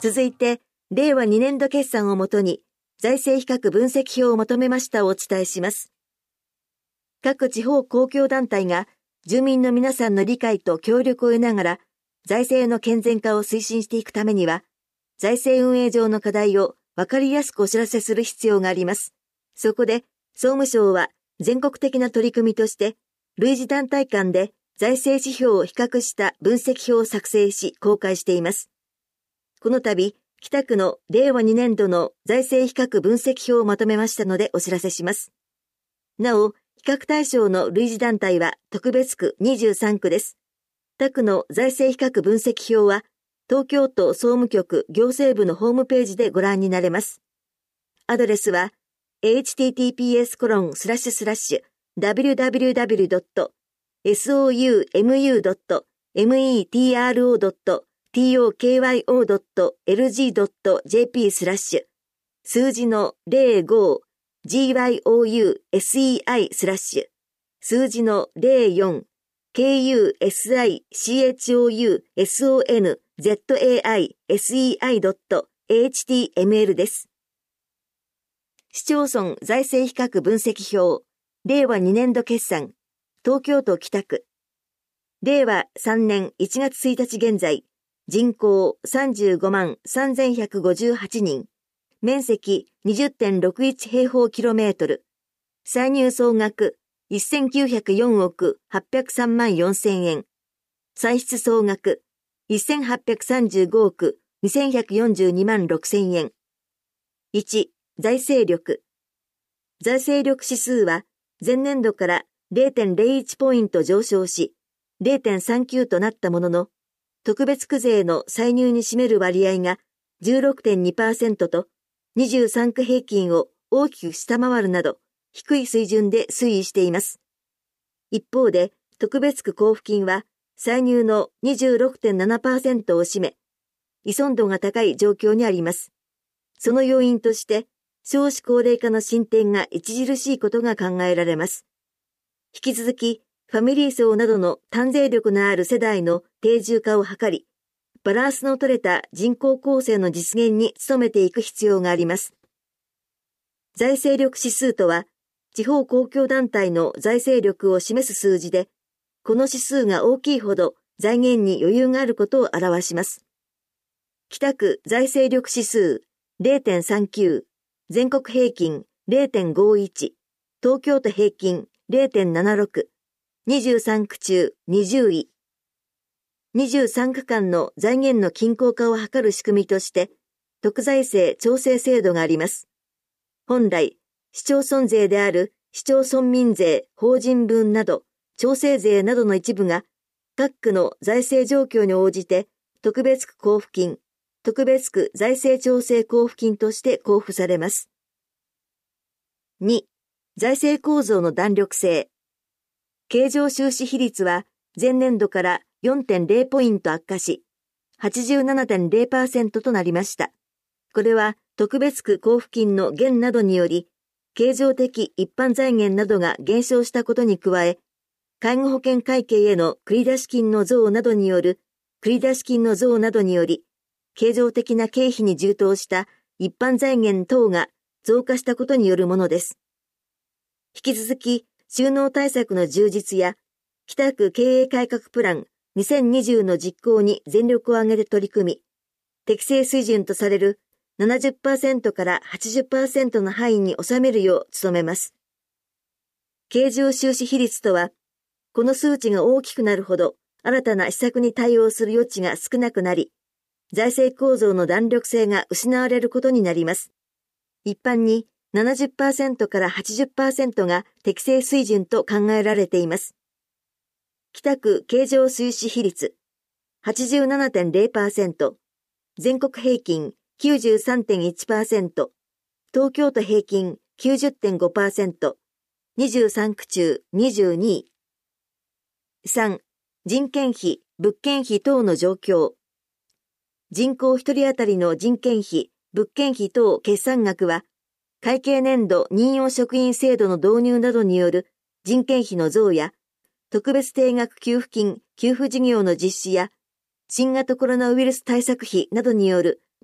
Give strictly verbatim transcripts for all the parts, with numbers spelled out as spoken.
続いて、れいわにねんど決算をもとに、財政比較分析表をまとめましたをお伝えします。各地方公共団体が、住民の皆さんの理解と協力を得ながら、財政の健全化を推進していくためには、財政運営上の課題を分かりやすくお知らせする必要があります。そこで、総務省は全国的な取り組みとして、類似団体間で財政指標を比較した分析表を作成し公開しています。この度、北区のれいわにねんどの財政比較分析表をまとめましたのでお知らせします。なお、比較対象の類似団体は特別区にじゅうさんくです。他区の財政比較分析表は、東京都総務局行政部のホームページでご覧になれます。アドレスは、エイチティーティーピーエスコロンスラッシュスラッシュダブリューダブリューダブリュードットソウムドットメトロドットトクヨドットエルジードットジェーピースラッシュ数字の ゼロごジーワイオーユーエスイーアイ スラッシュ数字の ゼロよんケーユーエスアイシーエイチオーユーエスオーエヌゼットエーアイエスイーアイドットエイチティーエムエル です。市町村財政比較分析表、れいわにねんど決算、東京都北区。れいわさんねんいちがつついたち現在、人口 さんじゅうごまんさんぜんひゃくごじゅうはちにん、面積 にじゅってんろくいち平方キロメートル、歳入総額せんきゅうひゃくよんおくはっぴゃくさんまんよんせんえん、歳出総額せんはっぴゃくさんじゅうごおくにせんひゃくよんじゅうにまんろくせんえん。いち、財政力。財政力指数は前年度から れいてんゼロいちポイント上昇し れいてんさんきゅう となったものの、特別区税の歳入に占める割合が じゅうろくてんにパーセント とにじゅうさんく平均を大きく下回るなど低い水準で推移しています。一方で特別区交付金は歳入の にじゅうろくてんななパーセント を占め、依存度が高い状況にあります。その要因として、少子高齢化の進展が著しいことが考えられます。引き続き、ファミリー層などの単税力のある世代の定住化を図り、バランスの取れた人口構成の実現に努めていく必要があります。財政力指数とは、地方公共団体の財政力を示す数字で、この指数が大きいほど財源に余裕があることを表します。北区財政力指数 れいてんさんきゅう、全国平均 れいてんごいち、東京都平均 れいてんななろく、にじゅうさんく中にじゅうい。にじゅうさんく間の財源の均衡化を図る仕組みとして、特財政調整制度があります。本来、市町村税である市町村民税、法人分など、調整税などの一部が、各区の財政状況に応じて、特別区交付金、特別区財政調整交付金として交付されます。に、財政構造の弾力性。経常収支比率は前年度から よんてんゼロ ポイント悪化し、はちじゅうななてんゼロパーセント となりました。これは特別区交付金の減などにより、経常的一般財源などが減少したことに加え、介護保険会計への繰出金の増などによる、繰出金の増などにより、経常的な経費に充当した一般財源等が増加したことによるものです。引き続き、収納対策の充実や、北区経営改革プランにせんにじゅうの実行に全力を挙げて取り組み、適正水準とされる ななじゅっパーセント から はちじゅっパーセント の範囲に収めるよう努めます。経常収支比率とは、この数値が大きくなるほど、新たな施策に対応する余地が少なくなり、財政構造の弾力性が失われることになります。一般に ななじゅっパーセント から はちじゅっパーセント が適正水準と考えられています。北区経常収支比率 はちじゅうななてんゼロパーセント、全国平均 きゅうじゅうさんてんいちパーセント、東京都平均 きゅうじゅってんごパーセント、にじゅうさんく中にじゅうにい。さん、人件費、物件費等の状況。人口一人当たりの人件費、物件費等決算額は、会計年度任用職員制度の導入などによる人件費の増や、特別定額給付金、給付事業の実施や、新型コロナウイルス対策費などによる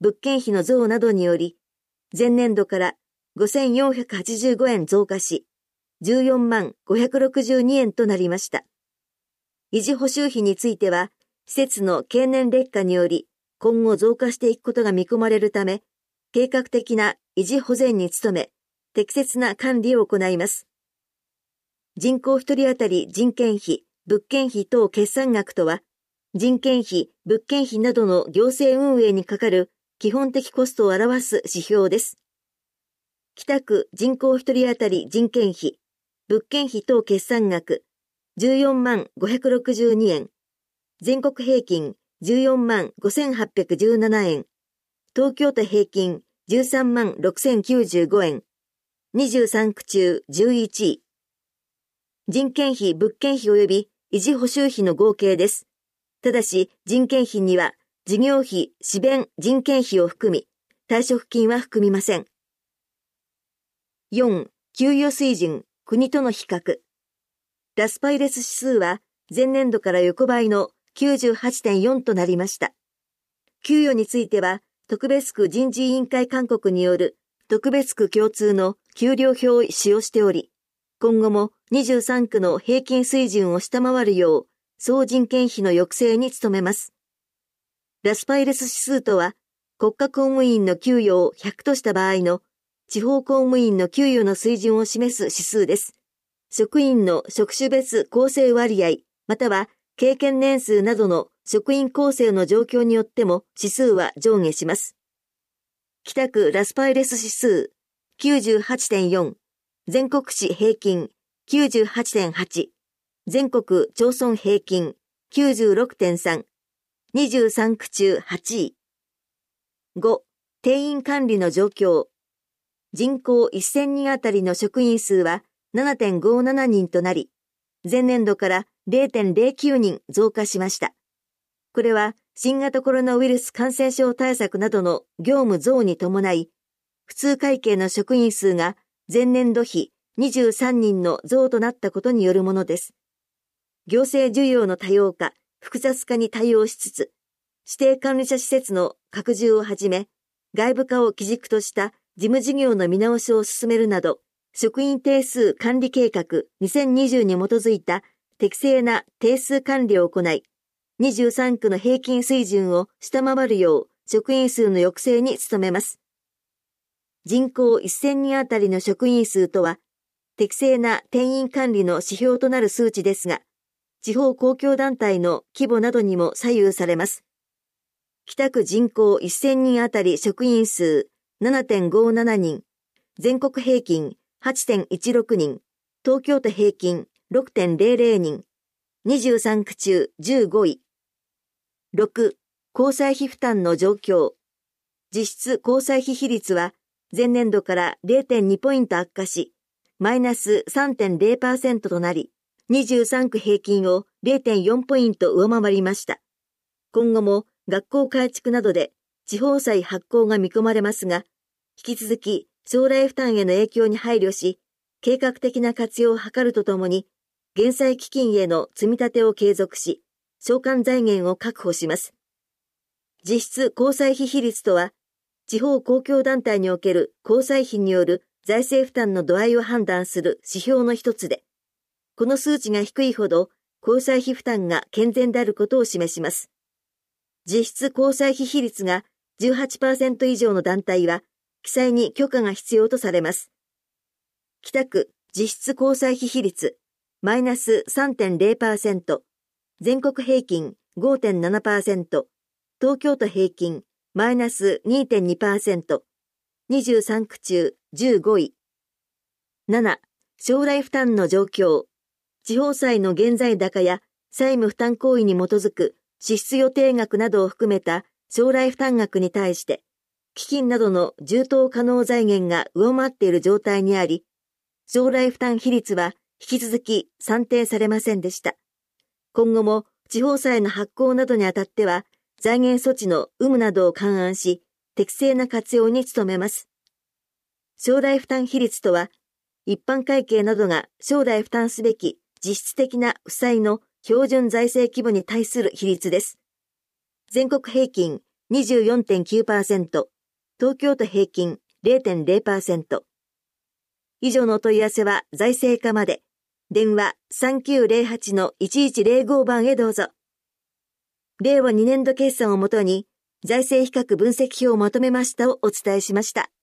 物件費の増などにより、前年度からごせんよんひゃくはちじゅうごえん増加し、じゅうよんまんごひゃくろくじゅうにえんとなりました。維持補修費については、施設の経年劣化により、今後増加していくことが見込まれるため、計画的な維持保全に努め、適切な管理を行います。人口一人当たり人件費、物件費等決算額とは、人件費、物件費などの行政運営にかかる基本的コストを表す指標です。北区人口一人当たり人件費、物件費等決算額じゅうよんまんごひゃくろくじゅうにえん、全国平均じゅうよんまんごせんはっぴゃくじゅうななえん、東京都平均じゅうさんまんろくせんきゅうじゅうごえん、にじゅうさんく中じゅういちい。人件費、物件費及び維持補修費の合計です。ただし、人件費には事業費、支弁、人件費を含み、退職金は含みません。よん、給与水準、国との比較。ラスパイレス指数は前年度から横ばいの きゅうじゅうはちてんよん となりました。給与については、特別区人事委員会勧告による特別区共通の給料表を使用しており、今後もにじゅうさん区の平均水準を下回るよう、総人件費の抑制に努めます。ラスパイレス指数とは、国家公務員の給与をひゃくとした場合の地方公務員の給与の水準を示す指数です。職員の職種別構成割合、または経験年数などの職員構成の状況によっても指数は上下します。北区ラスパイレス指数 きゅうじゅうはちてんよん、全国市平均 きゅうじゅうはちてんはち、全国町村平均 きゅうじゅうろくてんさん、にじゅうさん区中はちい。ご、定員管理の状況。人口せんにんあたりの職員数は ななてんごななにんとなり、前年度から れいてんれいきゅうにん増加しました。これは新型コロナウイルス感染症対策などの業務増に伴い、普通会計の職員数が前年度比にじゅうさんにんの増となったことによるものです。行政需要の多様化、複雑化に対応しつつ、指定管理者施設の拡充をはじめ、外部化を基軸とした事務事業の見直しを進めるなど、職員定数管理計画にせんにじゅうに基づいた適正な定数管理を行い、にじゅうさん区の平均水準を下回るよう職員数の抑制に努めます。人口せんにんあたりの職員数とは、適正な定員管理の指標となる数値ですが、地方公共団体の規模などにも左右されます。北区人口せんにんあたり職員数 ななてんごななにん、全国平均 はちてんいちろくにん、東京都平均 ろくてんれいれいにん、にじゅうさん区中じゅうごい。ろく、交際費負担の状況。実質交際費比率は前年度から れいてんにポイント悪化し、マイナス さんてんれいパーセント となり、にじゅうさん区平均を れいてんよんポイント上回りました。今後も学校改築などで地方債発行が見込まれますが、引き続き将来負担への影響に配慮し、計画的な活用を図るとともに、減債基金への積み立てを継続し、償還財源を確保します。実質交際費比率とは、地方公共団体における交際費による財政負担の度合いを判断する指標の一つで、この数値が低いほど交際費負担が健全であることを示します。実質交際費比率が じゅうはちパーセント 以上の団体は、記載に許可が必要とされます。北区実質交際費比率マイナス さんてんれいパーセント、全国平均 ごてんななパーセント、東京都平均マイナス にてんにパーセント、にじゅうさん区中じゅうごい。なな、将来負担の状況。地方債の現在高や債務負担行為に基づく支出予定額などを含めた将来負担額に対して、基金などの充当可能財源が上回っている状態にあり、将来負担比率は引き続き算定されませんでした。今後も地方債の発行などにあたっては、財源措置の有無などを勘案し、適正な活用に努めます。将来負担比率とは、一般会計などが将来負担すべき実質的な負債の標準財政規模に対する比率です。全国平均にじゅうよんてんきゅうパーセント、東京都平均 れいてんれいパーセント。以上のお問い合わせは財政課まで。電話 さんきゅうゼロはちのいちいちゼロご 番へどうぞ。れいわにねんど決算をもとに財政比較分析表をまとめましたをお伝えしました。